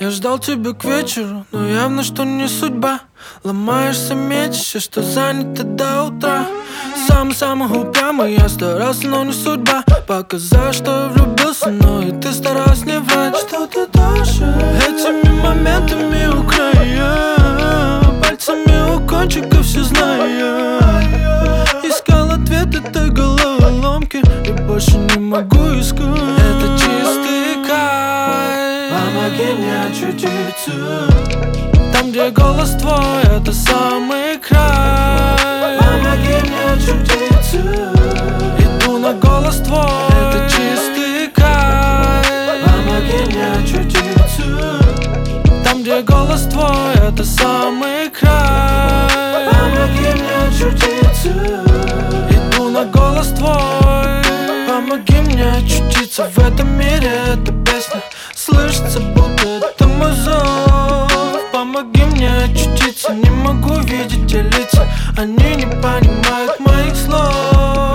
Я ждал тебя к вечеру, но явно, что не судьба. Ломаешься, мечешься, что занято до утра. Самый упрямый, я старался, но не судьба. Показать, что я влюбился, но и ты старалась не врать. Что ты тоже этими моментами у края, пальцами у кончиков все зная. Искал ответ этой головоломки и больше не могу искать. Это чистый кайф. Помоги мне очутиться там, где голос твой, это самый край. Помоги мне очутиться. Иду на голос твой, это чистый кайф. Помоги мне очутиться там, где голос твой, это самый край. Помоги мне очутиться. Иду на голос твой. Помоги мне очутиться в этом мире, эта песня слышится, будто это мой зов. Помоги мне очутиться, не могу видеть те лица, они не понимают моих слов.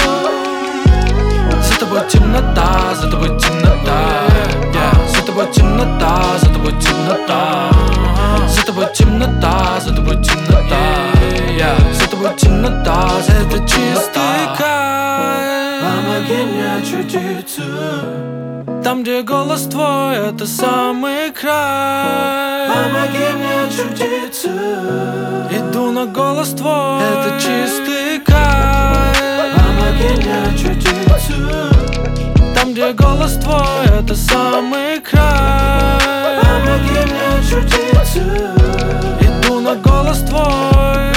За тобой темнота, за тобой темнота, yeah. За тобой темнота, за тобой темнота. За тобой темнота, за тобой темнота, yeah. За тобой темнота, это чистый кайф. Помоги мне очутиться там, где голос твой, это самый край. Помоги мне очутиться. Иду на голос твой, это чистый кайф. Помоги мне очутиться там, где голос твой, это самый край. Помоги мне очутиться. Иду на голос твой.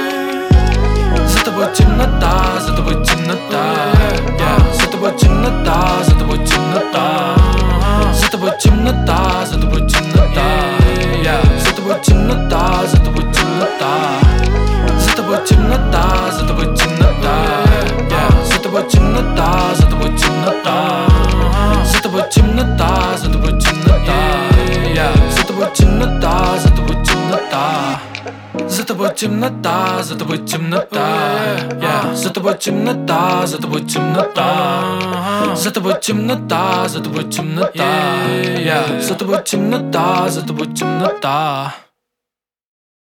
За тобой темнота, за тобой темнота, yeah. За тобой темнота, за тобой темнота. За тобой темнота, за тобой темнота, yeah. За тобой темнота, за тобой темнота. За тобой темнота, за тобой темнота, yeah. За тобой темнота, за тобой темнота. За тобой темнота, за тобой темнота, yeah. За тобой темнота, за тобой темнота. За тобой темнота, за тобой темнота, yeah. За тобой темнота, за тобой темнота. За тобой темнота, за тобой темнота, yeah. За тобой темнота, за тобой темнота.